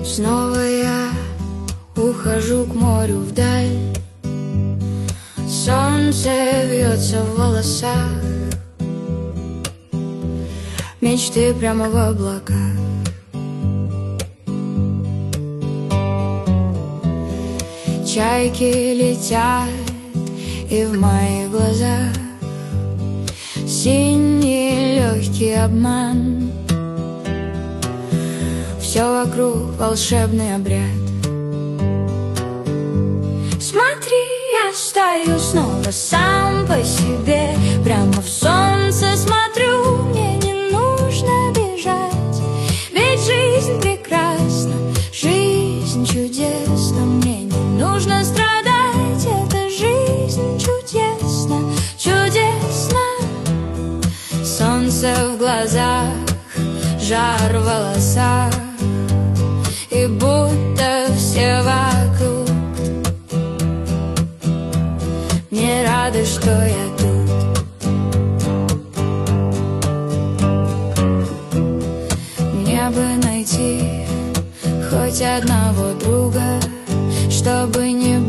Снова я ухожу к морю вдаль. Солнце вьется в волосах, мечты прямо в облаках. Чайки летят, и в моих глазах синий легкий обман. Все вокруг волшебный обряд. Смотри, я стою снова сам по себе. Прямо в солнце смотрю, мне не нужно бежать. Ведь жизнь прекрасна, жизнь чудесна. Мне не нужно страдать, эта жизнь чудесна, чудесна. Солнце в глазах, жар в волосах, и будто все вокруг не рады, что я тут. Мне бы найти хоть одного друга, чтобы не